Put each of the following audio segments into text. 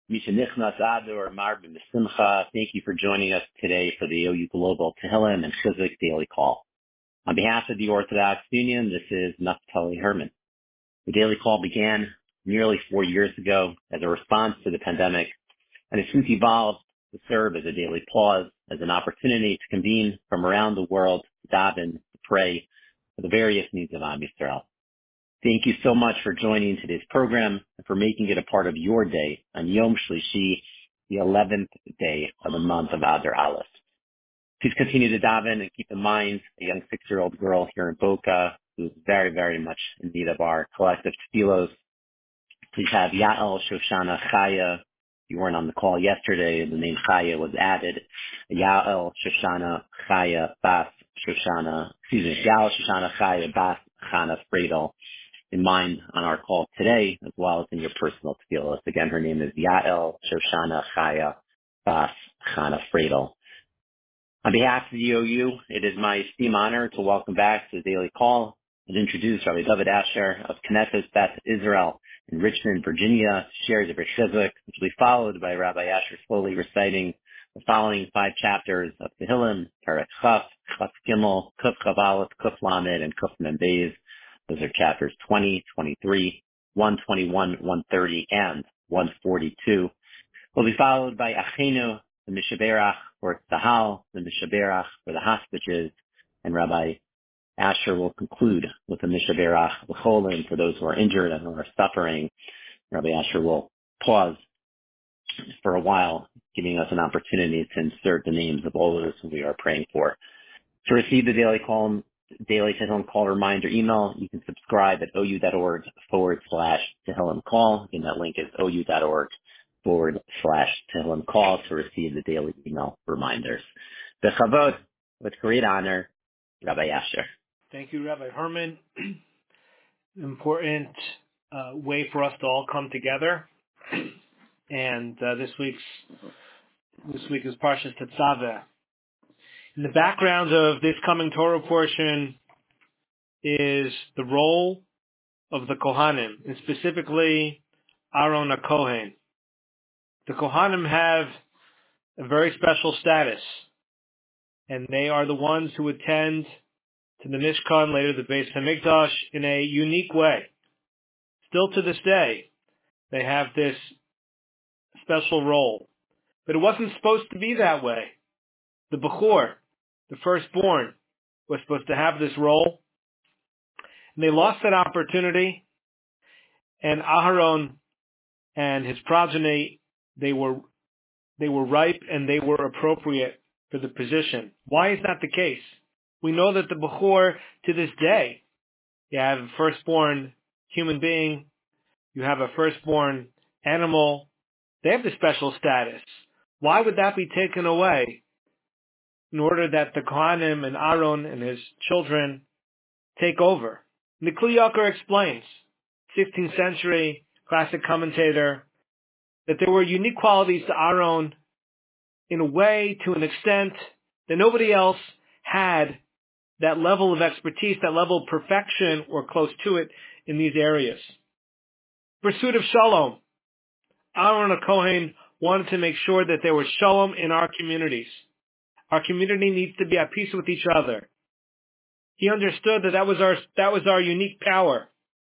Misha Nichnas Ador Marvin Simcha. Thank you for joining us today for the OU Global Tehillim and Chizuk Daily Call. On behalf of the Orthodox Union, this is Naftali Herman. The Daily Call began nearly 4 years ago as a response to the pandemic, and has since evolved to serve as a daily pause, as an opportunity to convene from around the world, to daven, to pray for the various needs of Am Yisrael. Thank you so much for joining today's program and for making it a part of your day on Yom Shlishi, the 11th day of the month of Adar Aleph. Please continue to daven and keep in mind a young 6-year-old girl here in Boca who is very, very much in need of our collective tefillos. Please have Yael Shoshana Chaya. If you weren't on the call yesterday, the name Chaya was added. Yael Shoshana Chaya Bas Shoshana, Yael Shoshana Chaya Bas Chana Fredel in mind on our call today, as well as in your personal tefillos. Again, her name is Yael Shoshana Chaya Bas Chana Fredel. On behalf of the OU, it is my esteemed honor to welcome back to the Daily Call and introduce Rabbi David Asher of Knesset Beth Israel in Richmond, Virginia, to share the Chizuk, which will be followed by Rabbi Asher slowly reciting the following 5 chapters of Tehillim, Perek Chaf, Chaf Gimel, Kuf Chav Aleph, Kuf Lamed, and Kuf Mem Beis. Those are chapters 20, 23, 121, 130, and 142. Will be followed by Achenu, the Mishaberach for Tzahal, the Mishaberach for the hostages, and Rabbi Asher will conclude with the Mishaberach L'cholim for those who are injured and who are suffering. Rabbi Asher will pause for a while, giving us an opportunity to insert the names of all those who we are praying for. To receive the Daily Tehillim Call reminder email, you can subscribe at ou.org/Tehillim Call. Again, that link is ou.org/Tehillim Call to receive the daily email reminders. Bechavod, with great honor, Rabbi Asher. Thank you, Rabbi Herman. Important way for us to all come together. And this week is Parshas Tetzaveh. In the background of this coming Torah portion is the role of the Kohanim, and specifically Aaron HaKohen. The Kohanim have a very special status, and they are the ones who attend to the Mishkan, later the Beis Hamikdash, in a unique way. Still to this day, they have this special role. But it wasn't supposed to be that way. The Bechor, the firstborn, was supposed to have this role, and they lost that opportunity, and Aharon and his progeny, they were ripe and they were appropriate for the position. Why is that the case? We know that the Bechor, to this day, you have a firstborn human being, you have a firstborn animal, they have the special status. Why would that be taken away in order that the Kohanim and Aaron and his children take over? And the Kli Yakar explains, 16th century classic commentator, that there were unique qualities to Aaron in a way, to an extent, that nobody else had that level of expertise, that level of perfection, or close to it in these areas. Pursuit of Shalom. Aaron HaKohen wanted to make sure that there was Shalom in our communities. Our community needs to be at peace with each other. He understood that was our unique power.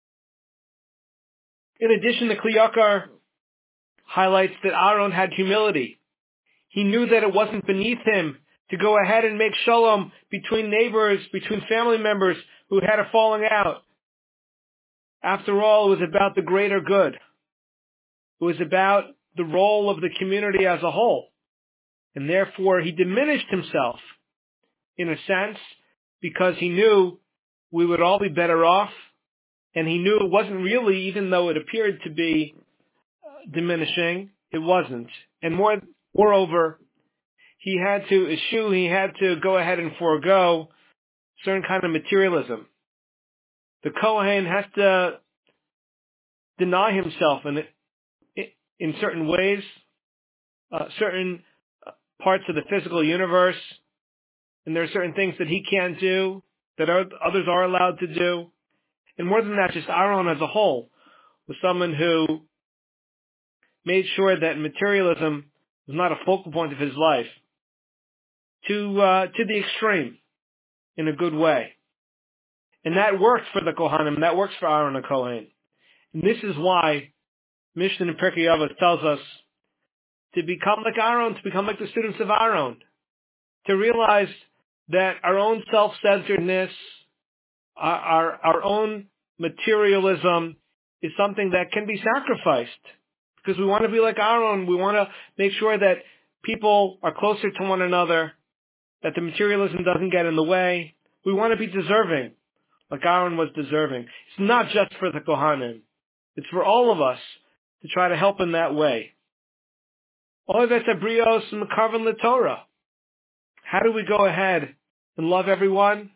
In addition, the Kli Yakar highlights that Aaron had humility. He knew that it wasn't beneath him to go ahead and make shalom between neighbors, between family members who had a falling out. After all, it was about the greater good. It was about the role of the community as a whole. And therefore, he diminished himself, in a sense, because he knew we would all be better off, and he knew it wasn't really, even though it appeared to be diminishing, it wasn't. And moreover, he had to go ahead and forego certain kind of materialism. The Kohen has to deny himself in certain ways, certain parts of the physical universe, and there are certain things that he can't do that others are allowed to do. And more than that, just Aaron as a whole was someone who made sure that materialism was not a focal point of his life to the extreme in a good way. And that works for the Kohanim, that works for Aaron the Kohen. And this is why Mishnah in Pirkei Avos tells us to become like Aaron, to become like the students of Aaron, to realize that our own self-centeredness, our own materialism is something that can be sacrificed because we want to be like Aaron. We want to make sure that people are closer to one another, that the materialism doesn't get in the way. We want to be deserving, like Aaron was deserving. It's not just for the Kohanim. It's for all of us to try to help in that way. Oivet Abrios Mekarven LeTorah. How do we go ahead and love everyone?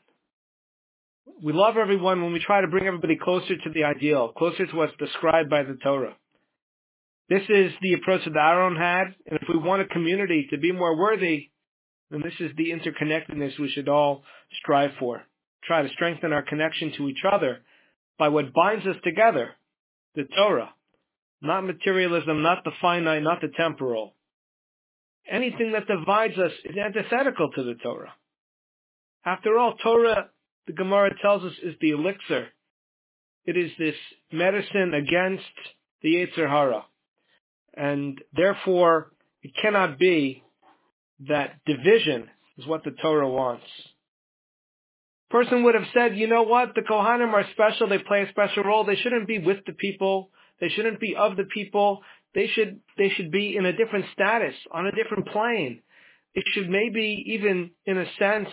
We love everyone when we try to bring everybody closer to the ideal, closer to what's described by the Torah. This is the approach that Aaron had, and if we want a community to be more worthy, then this is the interconnectedness we should all strive for. Try to strengthen our connection to each other by what binds us together, the Torah. Not materialism, not the finite, not the temporal. Anything that divides us is antithetical to the Torah. After all, Torah, the Gemara tells us, is the elixir. It is this medicine against the Yetzer Hara. And therefore, it cannot be that division is what the Torah wants. Person would have said, you know what, the Kohanim are special, they play a special role, they shouldn't be with the people, they shouldn't be of the people, they should be in a different status, on a different plane. It should maybe even, in a sense,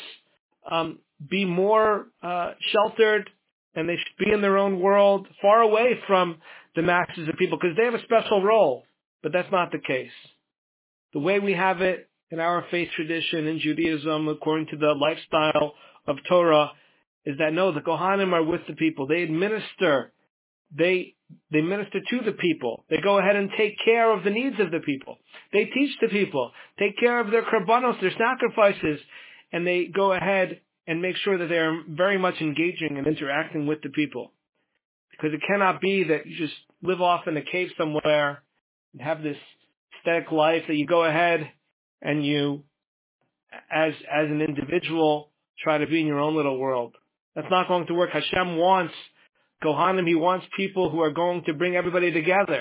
be more sheltered, and they should be in their own world, far away from the masses of people, because they have a special role. But that's not the case. The way we have it in our faith tradition in Judaism, according to the lifestyle of Torah, is that no, the Kohanim are with the people. They administer. They minister to the people. They go ahead and take care of the needs of the people. They teach the people, take care of their korbanos, their sacrifices, and they go ahead and make sure that they're very much engaging and interacting with the people. Because it cannot be that you just live off in a cave somewhere and have this static life that you go ahead and you, as an individual, try to be in your own little world. That's not going to work. Hashem wants Kohanim, He wants people who are going to bring everybody together.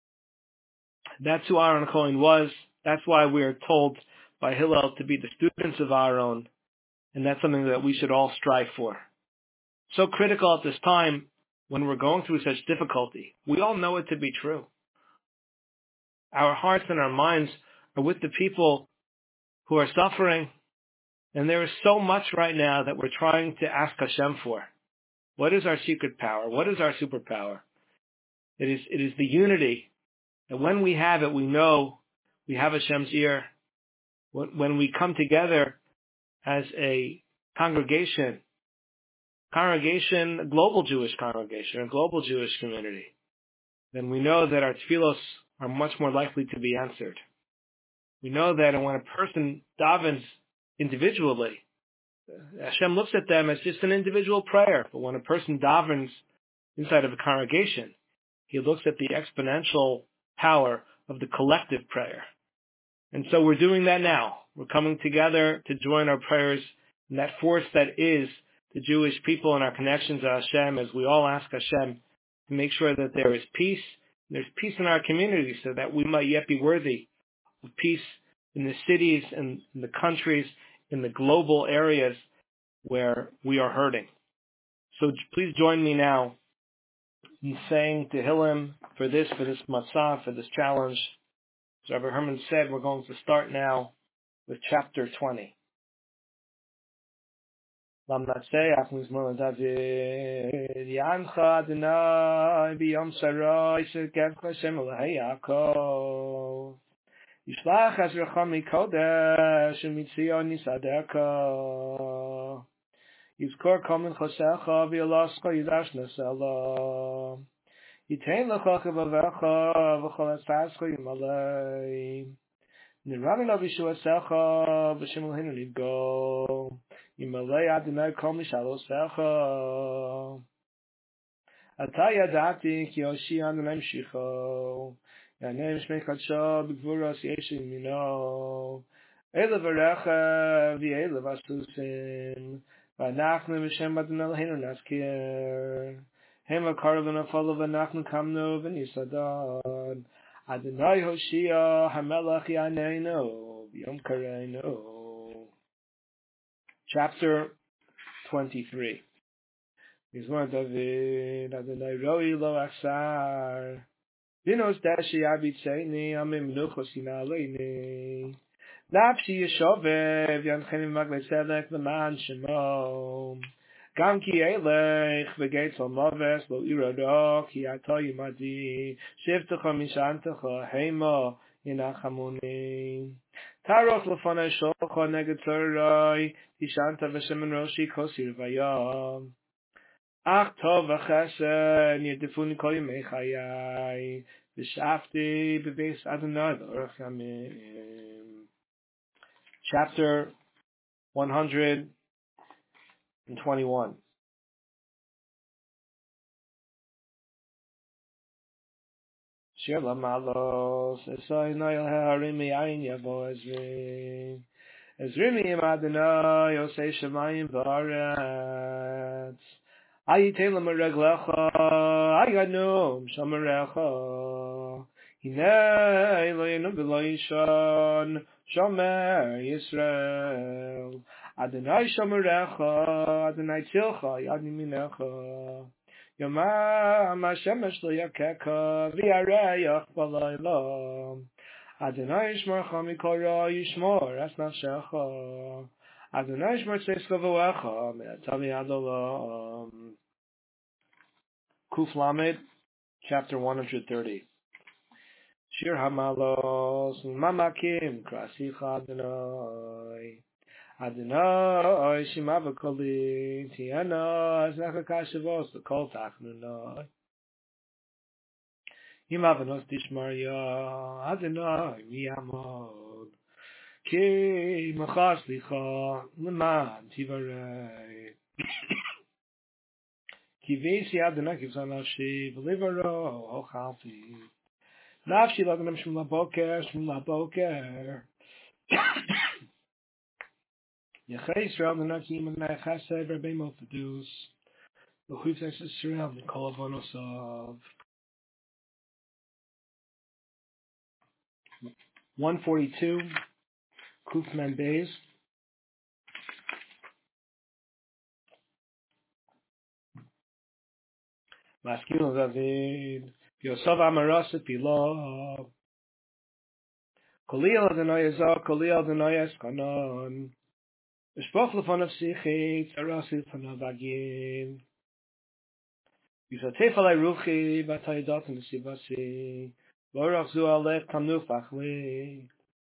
That's who Aaron Cohen was. That's why we are told by Hillel to be the students of Aaron, and that's something that we should all strive for. So critical at this time when we're going through such difficulty. We all know it to be true. Our hearts and our minds are with the people who are suffering, and there is so much right now that we're trying to ask Hashem for. What is our secret power? What is our superpower? It is the unity. And when we have it, we know we have Hashem's ear. When we come together as a congregation, a global Jewish congregation, a global Jewish community, then we know that our tefillos are much more likely to be answered. We know that when a person davens individually, Hashem looks at them as just an individual prayer. But when a person davens inside of a congregation, He looks at the exponential power of the collective prayer. And so we're doing that now. We're coming together to join our prayers in that force that is the Jewish people and our connection to Hashem, as we all ask Hashem to make sure that there is peace. There's peace in our community so that we might yet be worthy of peace in the cities and in the countries, in the global areas where we are hurting. So please join me now in saying Tehillim for this matzah, for this challenge. As Rabbi Herman said, we're going to start now with chapter 20. Lamnaseach mizmor David Yancha Adonai b'yom sarai serkev Hashem Elohei Yaakov Yishlach Ezrecha mikodesh u'mitzion yisaderka Yizkor kol minchosecha v'yolascha yidash nesela Yitein lecha chevavecha v'chol etzascha yimalei Nirami lo b'shuasecha v'shem Eloheinu nidgo Yimalei Adonai kol mishalosecha Ata yadati ki Yoshi Adonai mshicho Yanem Shmei Kadsha B'Gvuras Yeshin Mino Elev Arecha V'Elev Asusim V'Anachnu V'Shem Adonai Eloheinu Nazkir Hema Karav V'Nafalo V'Anachnu Kamnu V'Nisadad Adonai Hoshia HaMelech Yaneinu V'Yom Kareinu. Chapter 23. Mizmor David Adonai Roi Lo Achsar Vinos Dashi Abitzeini Amim Nuchos Yinaleini Nafshi Yeshovev Yanchenim Magle Tzedek L'man Shemo Gam Ki Elech V'Geitz Moves Lo Irado Ki Ato Yimadi Shivtecha Mishantecha Heima Yinachamuni Taroch L'fonei Sholcha Neged Tzoroi Yishanta V'Shemen Roshi Kosir Vayam Ach tov v'chesed yedifuni kol yemei chayai v'shafti b'beis Adonai l'orach yamim. Chapter 121. Shir lamalos esay noyel ha'arim yayin yavo ezrim ezrim im Adonai yosei shemayim v'aretz Ayitelem reglecha, ayanum shomerecha. Hine Eloheinu b'lo yishon, shomer Yisrael. Adonai shomerecha, Adonai tzilcha, yad yaminecha. Yomam Hashemesh lo yakeka, v'yareach b'layla. Adonai yishmorcha mikol ra yishmor es nafshecha. Adonai yishmor tzeiska v'oecha, me'atav yad olam. Kuf Lamed, chapter 130. Shir Hamalos, Mamakim, Krasicha Adonai. Adonai, Shema v'koli, Tiana, Aznecha Kashavos, V'kol Tachnunai. Yimavanos Dishmarya, Adonai, Miyamod. Ki Machas Licha, Leman Tivarei. Kivesi Adonai Kivsan Nafshi V'Livaro Ochalti Nafshi Laganam Shmum Laboker Yechei Yisrael Nanakim Adonai Chesed Rabbein Mofadus L'Chuv Tex Yisrael Nikol Avonosav 142 Kuf Men Beis Maskil David Yosef Amaras Pilo Kolil Adonai Ezah Kolil Adonai Eskanon Espoch Lefon of Sichit Arasil Panavagim Yusatef Alei Ruchi Batayidot and Sivasi Borach Zu Alech Kamnu Fachli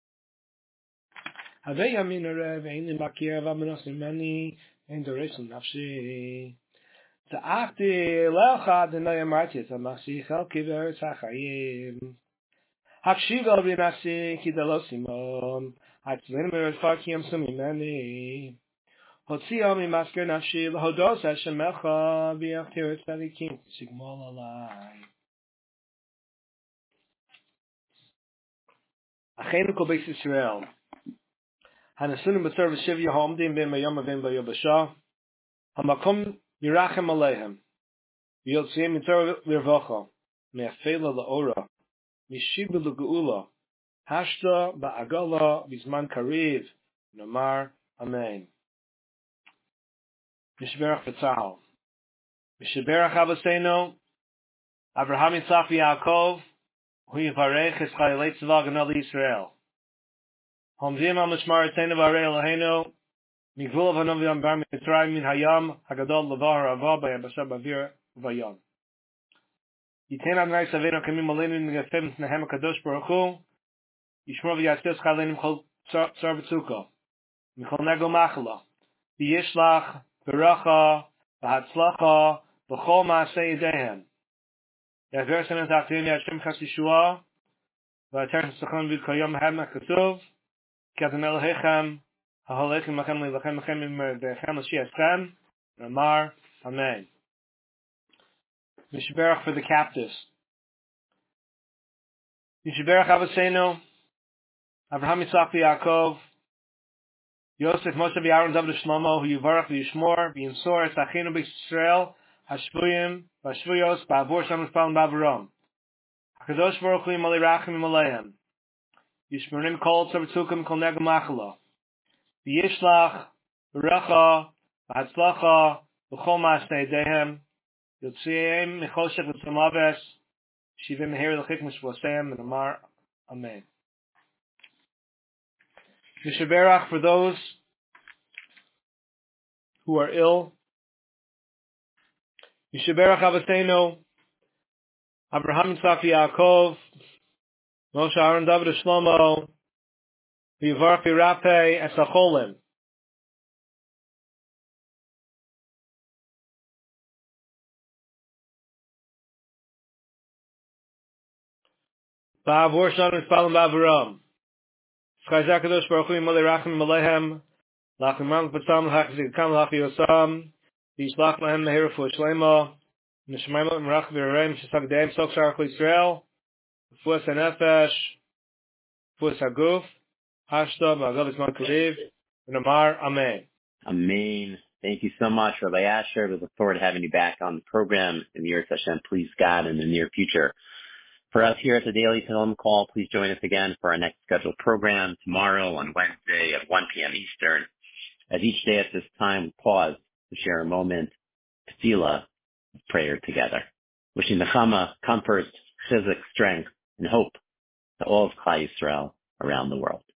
Havei Yamin Arev Ein Makir Vamenos Imani Ein Doresul Nafshi Ta'achti Lecha Adonai Amarti Tamasi Chelki Ve'eretz HaChayim Hakshiva Rinasi Kidalo Simon Hatzlin Meretfar Kiyam Sumimani Hotzi Ami Masker Nafshi L'Hodos Hashemecha V'Yachtir Tzadikim Sigmol Alai Achenu Kol Beis Yisrael Hanasunim B'Tzor V'Shiv Yahomdim Ben Bayom Ben Bayobasha Hamakom Yirachem Aleihem V'Yotziem Mitzor L'Irvacha Me'afela L'Ora Mishibu L'Geula Hashta Ba'agala Bizman Kariv Namar Amen Mishberach V'Tzahal Mishberach Avaseinu Avraham Yitzchak V'Yaakov Hu Yivarech Es Chayilei Tzva Ganal Yisrael Homzim Al Mishmar Eteinu V'Arei Eloheinu Migvul Avanu V'Yam Bar Mitzrayim Min Hayam Hagadol L'Vahar Ava B'Yabasha B'Avir V'Yam Yitein Adonai Saveinu Kamim Aleinu Negafim Nehem HaKadosh Baruch Hu Yishmor V'Yatzis Chaleinu M'chol Tzar V'Tzuka M'chol Nego Machala V'Yishlach V'Racha V'Hatzlacha V'chol Maaseh Yedehem Ya'ver Senem Ta'achtim Ya'ashem Chas Yeshua V'Ater Tzachon V'Kayom Had Ma'Katuv Ki Adonai Elohechem Ha'olechim Lachem Le'Lachem Lachem V'Echem L'Shi'asem Namar Amen. Mishberach for the captives. Yishiberach Avaseinu, Avraham Yitzchak Yaakov, Yosef Moshe Aaron David Shlomo, who Yivarach Yishmor, B'Yinsor, Es Achinu B'Yisrael, Hashvuyim, Vashvuyos, Ba'avor Shem Espal Ba'avarom. HaKadosh Baruch Hu Yimalei Rachim Yimaleihem. Yishmerim Kol Tzavtzukim Kol Negam Achalo. V'Yishlach, V'Recha, V'Hatzlacha, V'Chol Ma'asnei Dehem, Yotziim Michoshech V'Tzamaves, Shivim Meher L'Chik Mishvoseim, and Amar, Amen. Yishaberach for those who are ill. Yishaberach Avaseinu, Abraham Yitzchak Yaakov, Moshe Aaron David Shlomo, Yivarach Yirapeh Es HaCholim. Ba'avor Shalom Espalim Ba'avaram. Chayzak Kadosh Baruch Hu Yimalei Rachim Yimaleihem. Lachim Ram Patzam L'Hachzik Kam L'Hachi Yosam. Yishlach Lahem Meher Refuah Shlema. Nishmayim L'Merach V'Reim Shesak Deim Sok Sharach L'Yisrael. Refuah Nefesh. Refuah Haguf. Hashta Ma'agav Isman Kuriv. And Amar Amen. Amen. Thank you so much, Rabbi Asher. We look forward to having you back on the program in the Yirtzeh Hashem, please God, in the near future. For us here at the Daily Tehillim Call, please join us again for our next scheduled program tomorrow on Wednesday at 1 p.m. Eastern. As each day at this time, we pause to share a moment, tefillah, of prayer together. Wishing nechama, comfort, chizuk, strength, and hope to all of Klal Yisrael around the world.